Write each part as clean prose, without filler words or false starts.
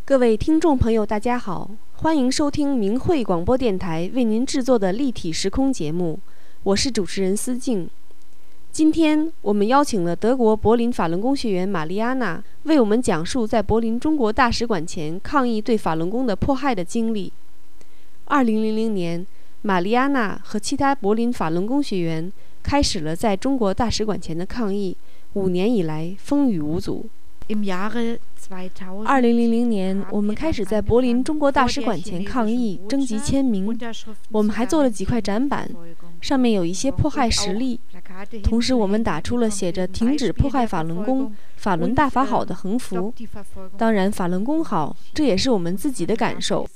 各位听众朋友大家好，欢迎收听明慧广播电台为您制作的立体时空节目，我是主持人思静。今天我们邀请了德国柏林法轮功学员玛丽安娜，为我们讲述在柏林中国大使馆前抗议对法轮功的迫害的经历。2000年，玛丽安娜和其他柏林法轮功学员开始了在中国大使馆前的抗议，5年以来风雨无阻。2000年，我们开始在柏林中国大使馆前抗议，征集签名。我们还做了几块展板，上面有一些迫害实例。同时，我们打出了写着"停止迫害法轮功，法轮大法好"的横幅。当然，法轮功好，这也是我们自己的感受。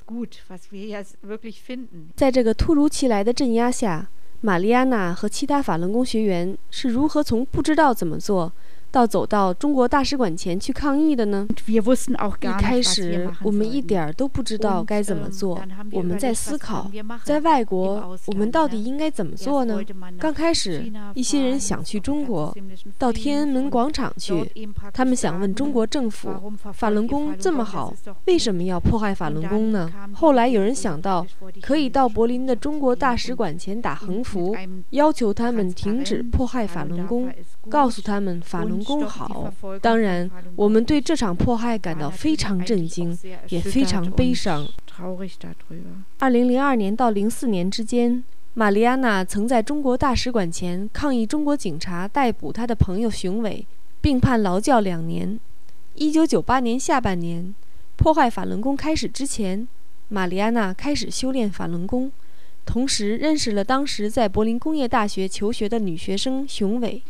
在这个突如其来的镇压下，玛丽安娜和其他法轮功学员是如何从不知道怎么做到走到中国大使馆前去抗议的呢？一开始我们一点都不知道该怎么做，我们在思考，在外国我们到底应该怎么做呢？刚开始，一些人想去中国，到天安门广场去，他们想问中国政府，法轮功这么好，为什么要迫害法轮功呢？后来有人想到，可以到柏林的中国大使馆前打横幅，要求他们停止迫害法轮功，告诉他们法轮功好。当然，我们对这场迫害感到非常震惊，也非常悲伤。2002年到04年之间，玛丽安娜曾在中国大使馆前抗议中国警察逮捕她的朋友熊伟，并判劳教2年。1998年下半年，迫害法轮功开始之前，玛丽安娜开始修炼法轮功，同时认识了当时在柏林工业大学求学的女学生熊伟。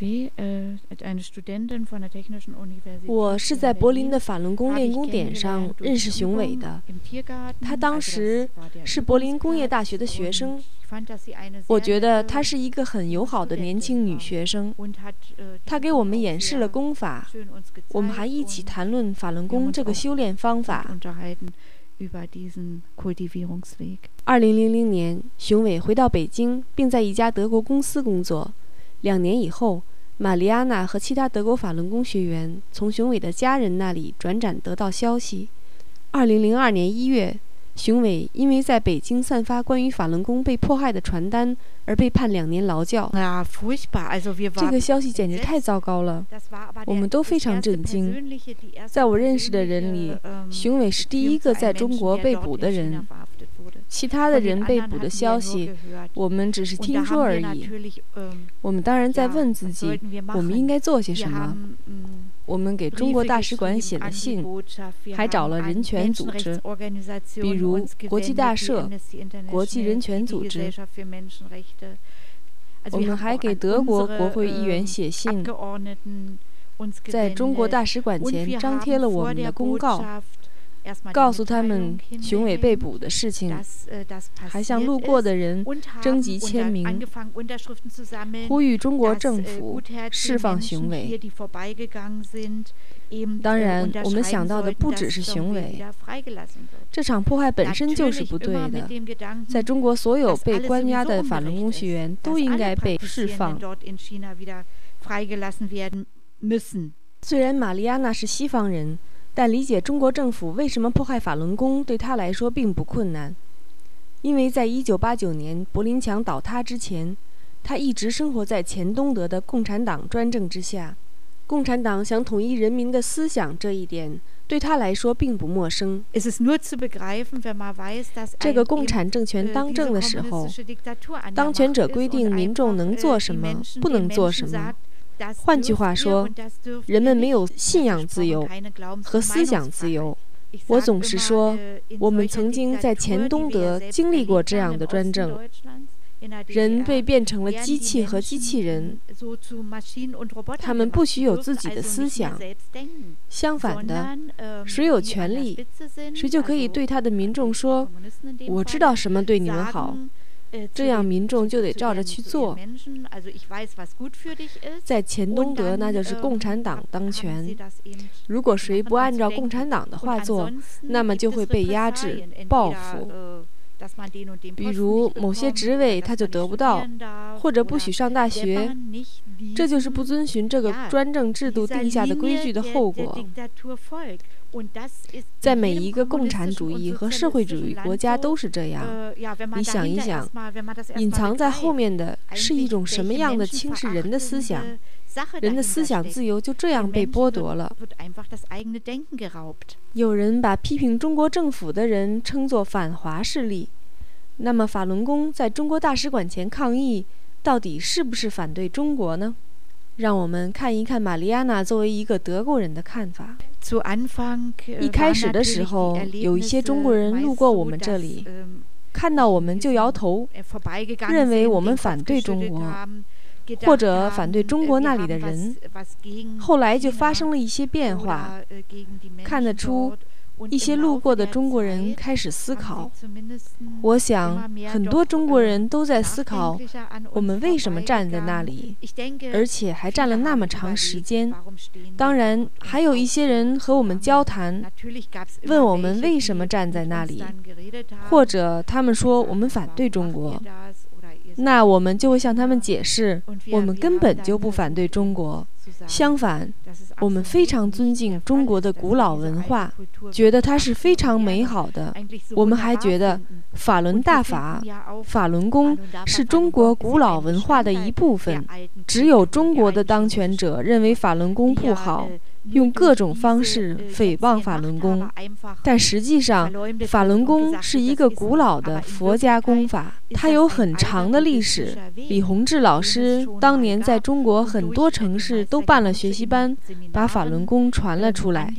我是在柏林的法轮功练功点上认识熊伟的，她当时是柏林工业大学的学生。我觉得她是一个很友好的年轻女学生，她给我们演示了功法，我们还一起谈论法轮功这个修炼方法。2000年，熊伟回到北京，并在一家德国公司工作。2年以后，玛丽安娜和其他德国法轮功学员从熊伟的家人那里转转得到消息。2002年1月，熊伟因为在北京散发关于法轮功被迫害的传单而被判2年劳教。这个消息简直太糟糕了，我们都非常震惊。在我认识的人里，熊伟是第一个在中国被捕的人，其他的人被捕的消息我们只是听说而已。我们当然在问自己，我们应该做些什么。我们给中国大使馆写了信，还找了人权组织，比如国际大社、国际人权组织。我们还给德国国会议员写信，在中国大使馆前张贴了我们的公告，告诉他们熊伟被捕的事情，还向路过的人征集签名，呼吁中国政府释放熊伟。当然，我们想到的不只是熊伟，这场迫害本身就是不对的。在中国，所有被关押的法轮功学员都应该被释放。虽然玛丽安娜是西方人，但理解中国政府为什么迫害法轮功对他来说并不困难，因为在1989年柏林墙倒塌之前，他一直生活在前东德的共产党专政之下。共产党想统一人民的思想，这一点对他来说并不陌生。这个共产政权当政的时候，当权者规定民众能做什么，不能做什么。换句话说，人们没有信仰自由和思想自由。我总是说，我们曾经在前东德经历过这样的专政，人被变成了机器和机器人，他们不许有自己的思想。相反的，谁有权利，谁就可以对他的民众说：“我知道什么对你们好。”这样民众就得照着去做。在前东德，那就是共产党当权，如果谁不按照共产党的话做，那么就会被压制、报复。比如某些职位他就得不到，或者不许上大学，这就是不遵循这个专政制度定下的规矩的后果。 在每一个共产主义和社会主义国家都是这样。你想一想，隐藏在后面的是一种什么样的轻视人的思想？人的思想自由就这样被剥夺了。有人把批评中国政府的人称作反华势力。那么法轮功在中国大使馆前抗议，到底是不是反对中国呢？让我们看一看玛丽亚娜作为一个德国人的看法。一开始的时候，有一些中国人路过我们这里，看到我们就摇头，认为我们反对中国，或者反对中国那里的人。后来就发生了一些变化，看得出一些路过的中国人开始思考。我想很多中国人都在思考，我们为什么站在那里，而且还站了那么长时间。当然还有一些人和我们交谈，问我们为什么站在那里，或者他们说我们反对中国。那我们就会向他们解释，我们根本就不反对中国，相反，我们非常尊敬中国的古老文化，觉得它是非常美好的。我们还觉得法轮大法、法轮功是中国古老文化的一部分。只有中国的当权者认为法轮功不好，用各种方式诽谤法轮功，但实际上法轮功是一个古老的佛家功法，它有很长的历史。李洪志老师当年在中国很多城市都办了学习班，把法轮功传了出来。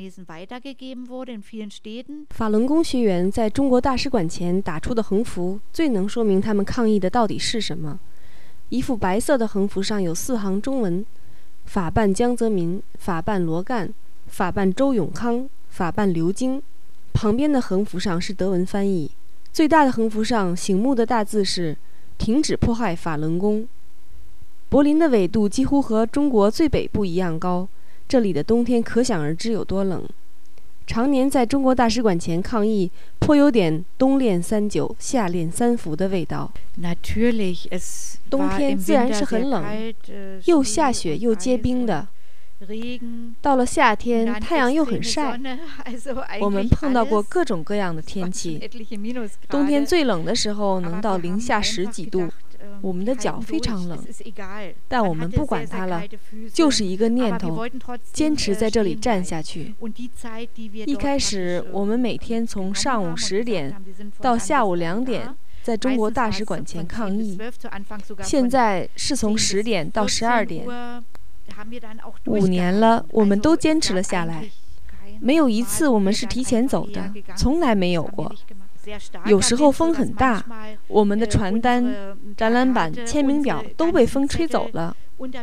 法轮功学员在中国大使馆前打出的横幅，最能说明他们抗议的到底是什么。一幅白色的横幅上有4行中文：法办江泽民，法办罗干，法办周永康，法办刘京。旁边的横幅上是德文翻译。最大的横幅上醒目的大字是停止迫害法轮功。柏林的纬度几乎和中国最北部一样高，这里的冬天可想而知有多冷。常年在中国大使馆前抗议，颇有点冬练39夏练3伏的味道。冬天自然是很冷，又下雪又结冰的。到了夏天，太阳又很晒。我们碰到过各种各样的天气。冬天最冷的时候能到-10几度，我们的脚非常冷，但我们不管它了，就是一个念头，坚持在这里站下去。一开始我们每天从上午10点到下午2点在中国大使馆前抗议，现在是从10点到12点。5年了，我们都坚持了下来，没有一次我们是提前走的，从来没有过。有时候风很大，我们的传单、展览板、签名表都被风吹走了。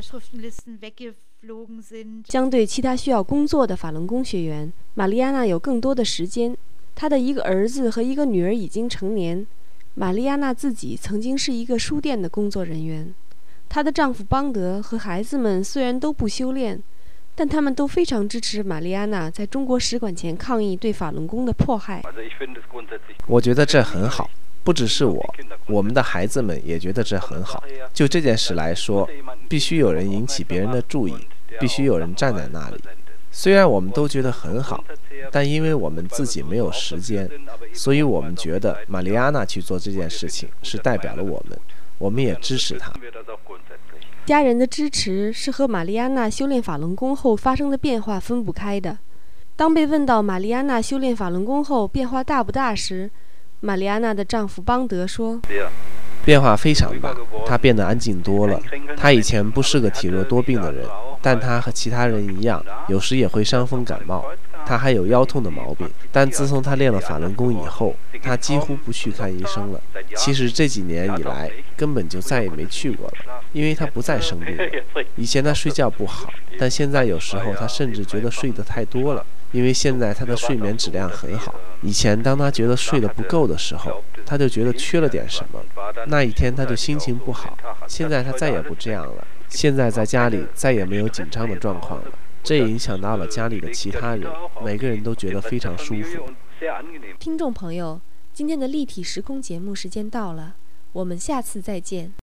相对其他需要工作的法轮功学员，玛丽亚娜有更多的时间。她的一个儿子和一个女儿已经成年。玛丽亚娜自己曾经是一个书店的工作人员。她的丈夫邦德和孩子们虽然都不修炼，但他们都非常支持玛丽亚娜在中国使馆前抗议对法轮功的迫害。 我觉得这很好，不只是我们的孩子们也觉得这很好。就这件事来说，必须有人引起别人的注意，必须有人站在那里。虽然我们都觉得很好，但因为我们自己没有时间，所以我们觉得玛丽亚娜去做这件事情是代表了我们，我们也支持她。 家人的支持是和玛丽亚娜修炼法轮功后发生的变化分不开的。当被问到玛丽亚娜修炼法轮功后变化大不大时，玛丽亚娜的丈夫邦德说： 变化非常大，她变得安静多了。她以前不是个体弱多病的人，但她和其他人一样，有时也会伤风感冒。她还有腰痛的毛病，但自从她练了法轮功以后，她几乎不去看医生了。其实这几年以来，根本就再也没去过了，因为她不再生病了。以前她睡觉不好，但现在有时候她甚至觉得睡得太多了，因为现在她的睡眠质量很好。以前当她觉得睡得不够的时候，她就觉得缺了点什么，那一天她就心情不好。现在她再也不这样了，现在在家里再也没有紧张的状况了。这也影响到了家里的其他人，每个人都觉得非常舒服。 听众朋友，今天的立体时空节目时间到了，我们下次再见。